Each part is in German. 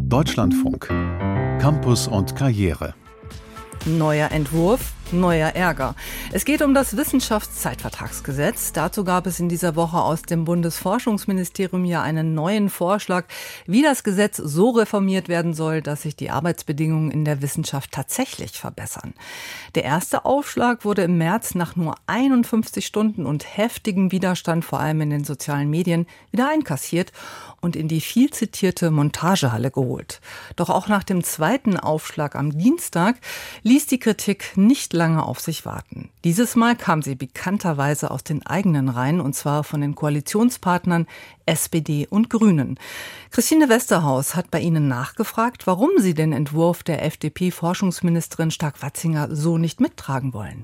Deutschlandfunk. Campus und Karriere. Neuer Entwurf, neuer Ärger. Es geht um das Wissenschaftszeitvertragsgesetz. Dazu gab es in dieser Woche aus dem Bundesforschungsministerium ja einen neuen Vorschlag, wie das Gesetz so reformiert werden soll, dass sich die Arbeitsbedingungen in der Wissenschaft tatsächlich verbessern. Der erste Aufschlag wurde im März nach nur 51 Stunden und heftigem Widerstand, vor allem in den sozialen Medien, wieder einkassiert und in die viel zitierte Montagehalle geholt. Doch auch nach dem zweiten Aufschlag am Dienstag ließ die Kritik nicht lange auf sich warten. Dieses Mal kam sie bekannterweise aus den eigenen Reihen, und zwar von den Koalitionspartnern SPD und Grünen. Christine Westerhaus hat bei Ihnen nachgefragt, warum Sie den Entwurf der FDP-Forschungsministerin Stark-Watzinger so nicht mittragen wollen.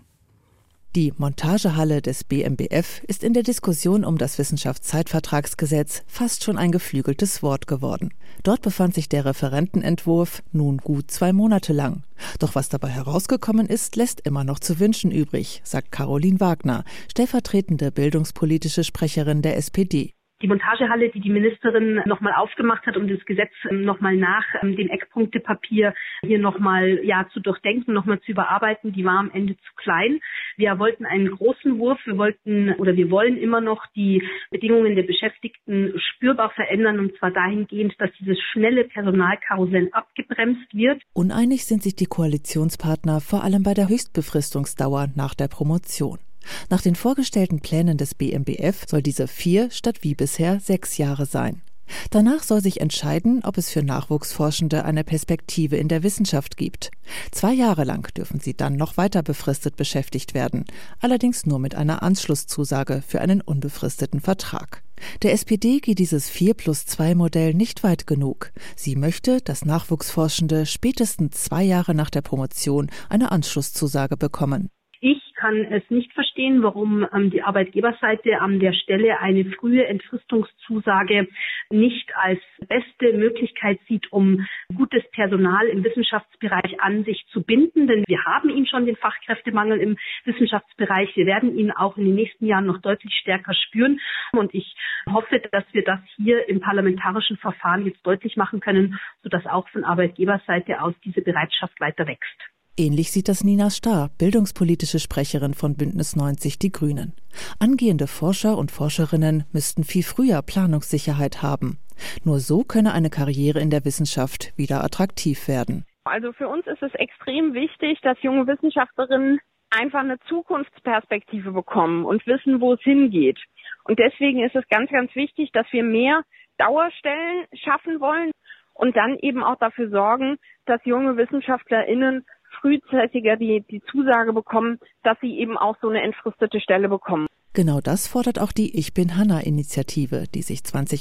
Die Montagehalle des BMBF ist in der Diskussion um das Wissenschaftszeitvertragsgesetz fast schon ein geflügeltes Wort geworden. Dort befand sich der Referentenentwurf nun gut 2 Monate lang. Doch was dabei herausgekommen ist, lässt immer noch zu wünschen übrig, sagt Caroline Wagner, stellvertretende bildungspolitische Sprecherin der SPD. Die Montagehalle, die die Ministerin nochmal aufgemacht hat, um das Gesetz nochmal nach dem Eckpunktepapier hier nochmal zu durchdenken, nochmal zu überarbeiten, die war am Ende zu klein. Wir wollten einen großen Wurf, wir wollen immer noch die Bedingungen der Beschäftigten spürbar verändern, und zwar dahingehend, dass dieses schnelle Personalkarussell abgebremst wird. Uneinig sind sich die Koalitionspartner vor allem bei der Höchstbefristungsdauer nach der Promotion. Nach den vorgestellten Plänen des BMBF soll diese 4 statt wie bisher 6 Jahre sein. Danach soll sich entscheiden, ob es für Nachwuchsforschende eine Perspektive in der Wissenschaft gibt. 2 Jahre lang dürfen sie dann noch weiter befristet beschäftigt werden, allerdings nur mit einer Anschlusszusage für einen unbefristeten Vertrag. Der SPD geht dieses 4+2-Modell nicht weit genug. Sie möchte, dass Nachwuchsforschende spätestens 2 Jahre nach der Promotion eine Anschlusszusage bekommen. Ich kann es nicht verstehen, warum die Arbeitgeberseite an der Stelle eine frühe Entfristungszusage nicht als beste Möglichkeit sieht, um gutes Personal im Wissenschaftsbereich an sich zu binden. Denn wir haben schon den Fachkräftemangel im Wissenschaftsbereich. Wir werden ihn auch in den nächsten Jahren noch deutlich stärker spüren. Und ich hoffe, dass wir das hier im parlamentarischen Verfahren jetzt deutlich machen können, sodass auch von Arbeitgeberseite aus diese Bereitschaft weiter wächst. Ähnlich sieht das Nina Starr, bildungspolitische Sprecherin von Bündnis 90 Die Grünen. Angehende Forscher und Forscherinnen müssten viel früher Planungssicherheit haben. Nur so könne eine Karriere in der Wissenschaft wieder attraktiv werden. Also für uns ist es extrem wichtig, dass junge Wissenschaftlerinnen einfach eine Zukunftsperspektive bekommen und wissen, wo es hingeht. Und deswegen ist es ganz, ganz wichtig, dass wir mehr Dauerstellen schaffen wollen und dann eben auch dafür sorgen, dass junge WissenschaftlerInnen frühzeitiger die Zusage bekommen, dass sie eben auch so eine entfristete Stelle bekommen. Genau das fordert auch die Ich bin Hanna-Initiative, die sich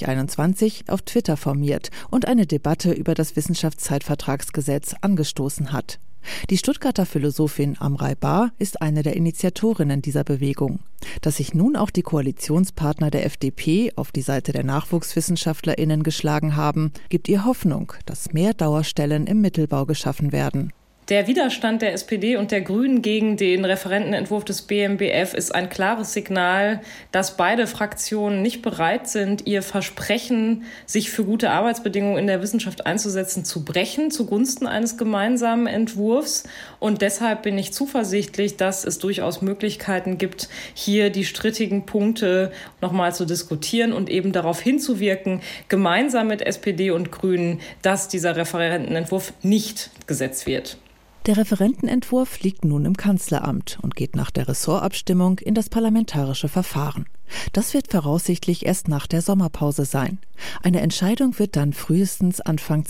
2021 auf Twitter formiert und eine Debatte über das Wissenschaftszeitvertragsgesetz angestoßen hat. Die Stuttgarter Philosophin Amrei Bar ist eine der Initiatorinnen dieser Bewegung. Dass sich nun auch die Koalitionspartner der FDP auf die Seite der NachwuchswissenschaftlerInnen geschlagen haben, gibt ihr Hoffnung, dass mehr Dauerstellen im Mittelbau geschaffen werden. Der Widerstand der SPD und der Grünen gegen den Referentenentwurf des BMBF ist ein klares Signal, dass beide Fraktionen nicht bereit sind, ihr Versprechen, sich für gute Arbeitsbedingungen in der Wissenschaft einzusetzen, zu brechen, zugunsten eines gemeinsamen Entwurfs. Und deshalb bin ich zuversichtlich, dass es durchaus Möglichkeiten gibt, hier die strittigen Punkte nochmal zu diskutieren und eben darauf hinzuwirken, gemeinsam mit SPD und Grünen, dass dieser Referentenentwurf nicht gesetzt wird. Der Referentenentwurf liegt nun im Kanzleramt und geht nach der Ressortabstimmung in das parlamentarische Verfahren. Das wird voraussichtlich erst nach der Sommerpause sein. Eine Entscheidung wird dann frühestens Anfang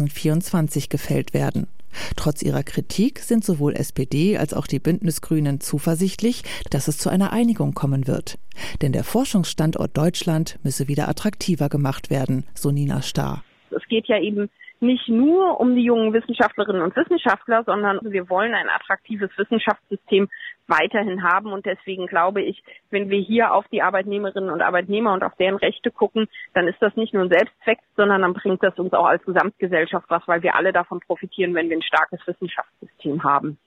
2024 gefällt werden. Trotz ihrer Kritik sind sowohl SPD als auch die Bündnisgrünen zuversichtlich, dass es zu einer Einigung kommen wird. Denn der Forschungsstandort Deutschland müsse wieder attraktiver gemacht werden, so Nina Starr. Es geht ja eben nicht nur um die jungen Wissenschaftlerinnen und Wissenschaftler, sondern wir wollen ein attraktives Wissenschaftssystem weiterhin haben. Und deswegen glaube ich, wenn wir hier auf die Arbeitnehmerinnen und Arbeitnehmer und auf deren Rechte gucken, dann ist das nicht nur ein Selbstzweck, sondern dann bringt das uns auch als Gesamtgesellschaft was, weil wir alle davon profitieren, wenn wir ein starkes Wissenschaftssystem haben.